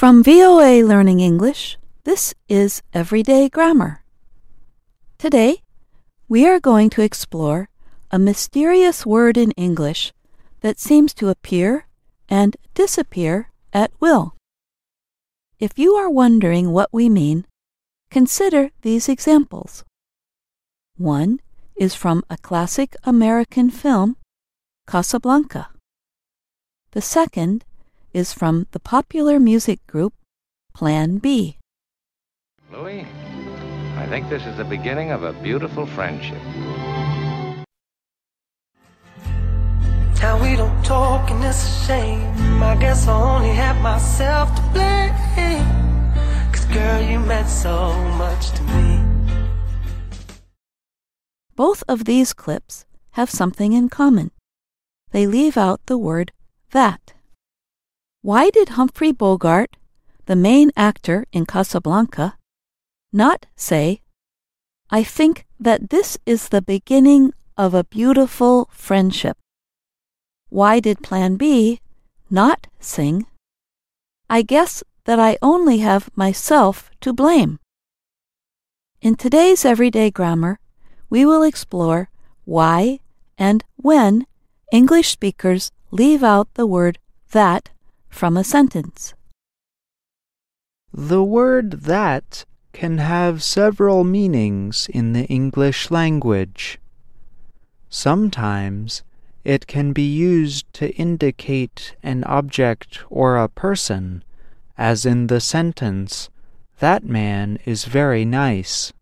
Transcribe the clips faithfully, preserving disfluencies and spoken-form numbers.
From V O A Learning English, this is Everyday Grammar. Today, we are going to explore a mysterious word in English that seems to appear and disappear at will. If you are wondering what we mean, consider these examples. One is from a classic American film, Casablanca. The second is from the popular music group Plan B. Louis, I think this is the beginning of a beautiful friendship. Now we don't talk and it's a shame. I guess I only have myself to blame. Cause girl, you meant so much to me. Both of these clips have something in common. They leave out the word that. Why did Humphrey Bogart, the main actor in Casablanca, not say, "I think that this is the beginning of a beautiful friendship"? Why did Plan B not sing, "I guess that I only have myself to blame"? In today's Everyday Grammar, we will explore why and when English speakers leave out the word that from a sentence. The word that can have several meanings in the English language. Sometimes it can be used to indicate an object or a person, as in the sentence, "That man is very nice."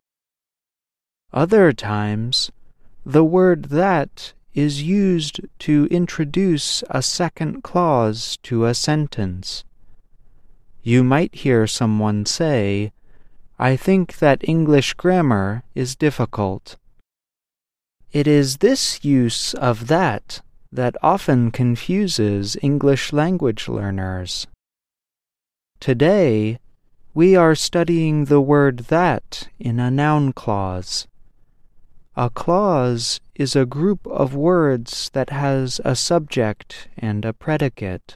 Other times, the word that is used to introduce a second clause to a sentence. You might hear someone say, "I think that English grammar is difficult." It is this use of that that often confuses English language learners. Today, we are studying the word that in a noun clause. A clause is a group of words that has a subject and a predicate.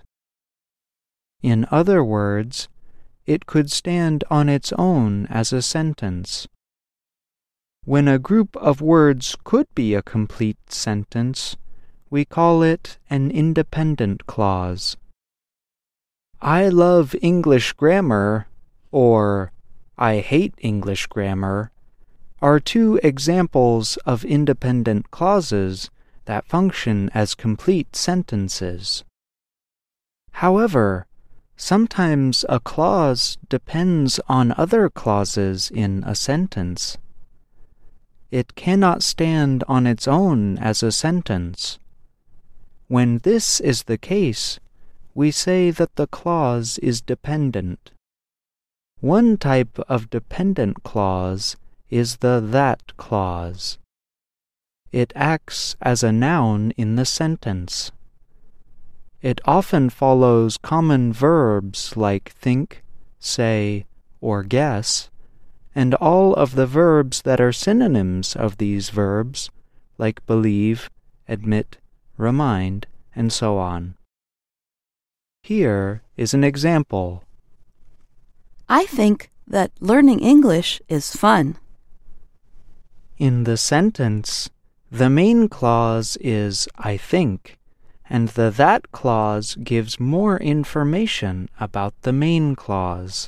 In other words, it could stand on its own as a sentence. When a group of words could be a complete sentence, we call it an independent clause. I love English grammar, or I hate English grammar, are two examples of independent clauses that function as complete sentences. However, sometimes a clause depends on other clauses in a sentence. It cannot stand on its own as a sentence. When this is the case, we say that the clause is dependent. One type of dependent clause is the that clause. It acts as a noun in the sentence. It often follows common verbs like think, say, or guess, and all of the verbs that are synonyms of these verbs, like believe, admit, remind, and so on. Here is an example. I think that learning English is fun. In the sentence, the main clause is I think, and the that clause gives more information about the main clause.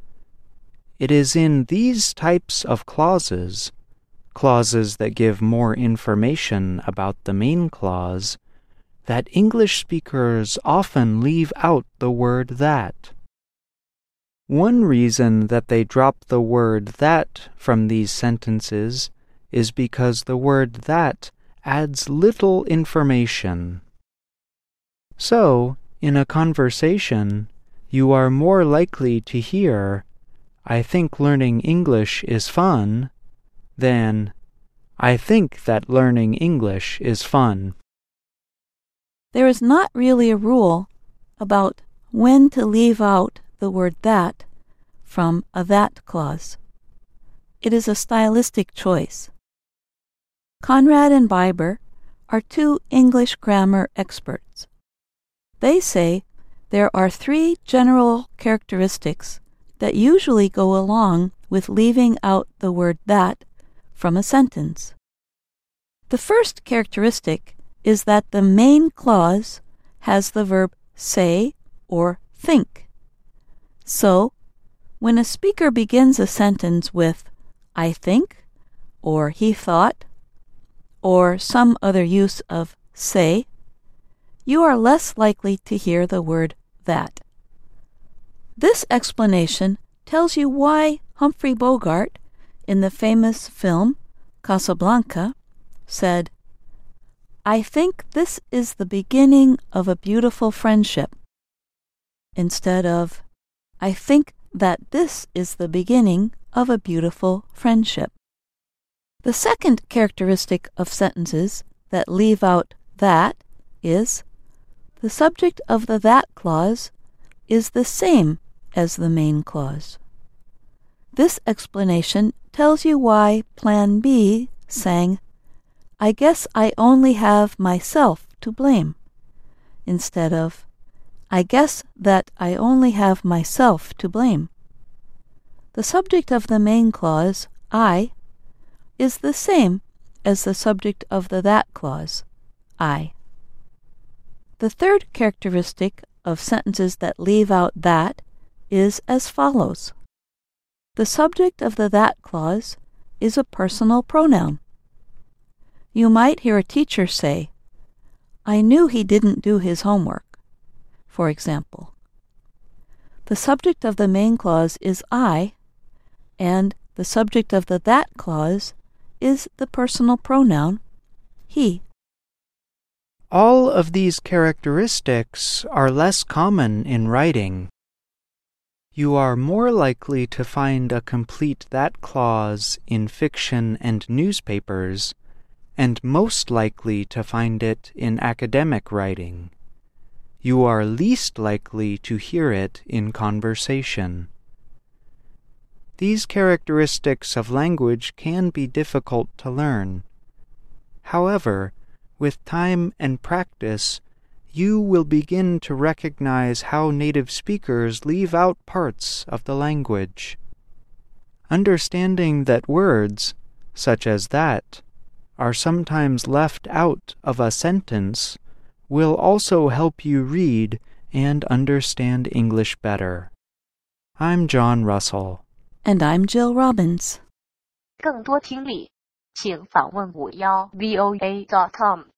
It is in these types of clauses, clauses that give more information about the main clause, that English speakers often leave out the word that. One reason that they drop the word that from these sentences is because the word that adds little information. So, in a conversation, you are more likely to hear, "I think learning English is fun," than, "I think that learning English is fun." There is not really a rule about when to leave out the word that from a that clause. It is a stylistic choice. Conrad and Biber are two English grammar experts. They say There are three general characteristics that usually go along with leaving out the word that from a sentence. The first characteristic is that the main clause has the verb say or think. So, when a speaker begins a sentence with I think, or he thought, or some other use of say, you are less likely to hear the word that. This explanation tells you why Humphrey Bogart, in the famous film Casablanca, said, I think this is the beginning of a beautiful friendship, instead of, I think that this is the beginning of a beautiful friendship. The second characteristic of sentences that leave out that is, the subject of the that clause is the same as the main clause. This explanation tells you why Plan B sang, I guess I only have myself to blame, instead of, I guess that I only have myself to blame. The subject of the main clause, I, is the same as the subject of the that clause, I. The third characteristic of sentences that leave out that is as follows. The subject of the that clause is a personal pronoun. You might hear a teacher say, I knew he didn't do his homework, for example. The subject of the main clause is I, and the subject of the that clause is the personal pronoun he. All of these characteristics are less common in writing. You are more likely to find a complete that clause in fiction and newspapers, and most likely to find it in academic writing. You are least likely to hear it in conversation. These characteristics of language can be difficult to learn. However, with time and practice, you will begin to recognize how native speakers leave out parts of the language. Understanding that words, such as that, are sometimes left out of a sentence will also help you read and understand English better. I'm John Russell. And I'm Jill Robbins. 更多听力，请访问五幺 V O A dot com。